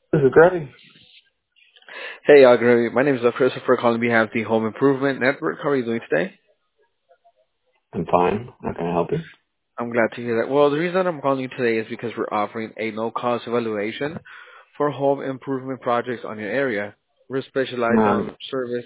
This is Greg. Hey, Gregory. My name is Christopher calling on behalf of the Home Improvement Network. How are you doing today? I'm fine. How can I help you? I'm glad to hear that. Well, the reason I'm calling you today is because we're offering a no-cost evaluation for home improvement projects on your area. We're specialized Um, on service.